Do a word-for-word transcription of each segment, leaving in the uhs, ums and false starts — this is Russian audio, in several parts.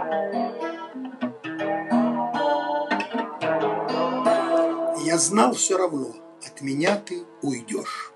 Я знал все равно, от меня ты уйдешь.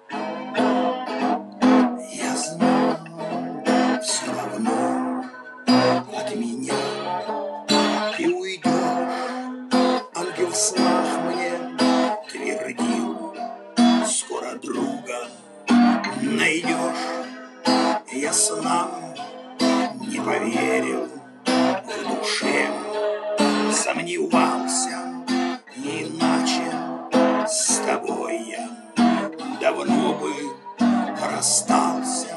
Я знал все равно, от меня ты уйдешь. Ангел в снах мне твердил, скоро друга найдешь. Я снам не поверил, в душе сомневался. Иначе с тобой я давно бы расстался.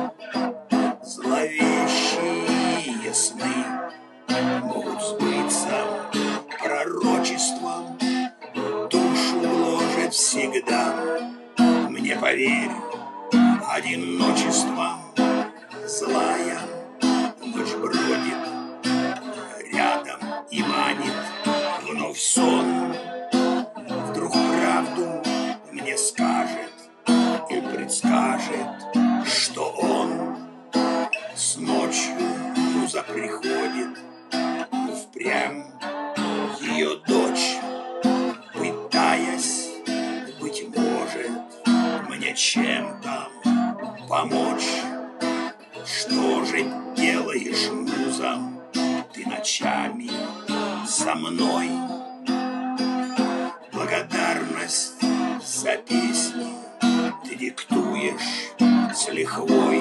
Зловещие сны могут сбыться пророчеством, душу гложет всегда. Мне поверь, одиночество злая ночь бродит рядом и манит вновь сон. Вдруг правду мне скажет и предскажет, что он с ночью муза приходит, впрямь ее дочь, пытаясь, быть может, мне чем-то помочь. Что же делаешь, муза, ты ночами со мной? Благодарность за песни ты диктуешь с лихвой.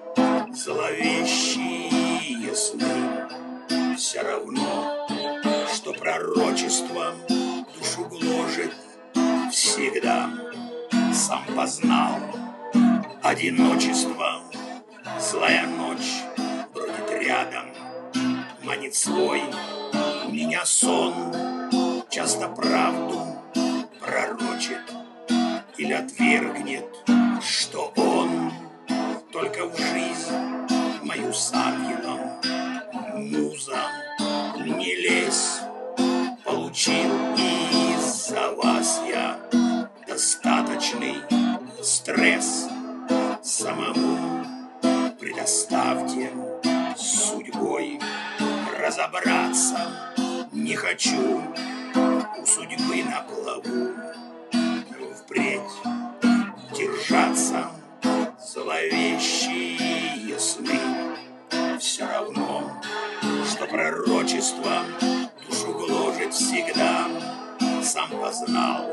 Зловещие сны все равно, что пророчество душу гложет всегда. Сам познал одиночество, злая ночь бродит рядом, манит свой меня сон. Часто правду пророчит или отвергнет, что он только в жизнь мою с ангелом. Муза, не лезь, получил из-за вас я достаточный стресс. Самому предоставьте с судьбой разобраться. Не хочу у судьбы на плаву впредь держаться. Зловещие сны все равно, что пророчество душу гложет всегда. Сам познал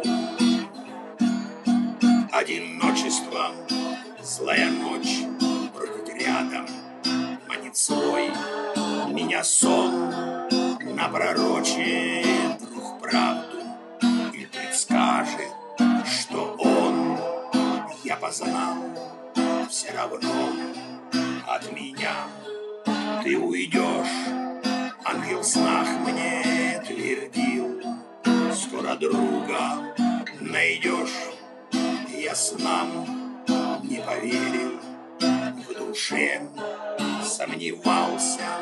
одиночество, злая ночь бродит рядом, манит свой меня сон. Напророчит друг правду и предскажет, что он, я познал, все равно от меня ты уйдешь. Ангел в снах мне твердил, скоро друга найдешь. Я снам не поверил, в душе сомневался.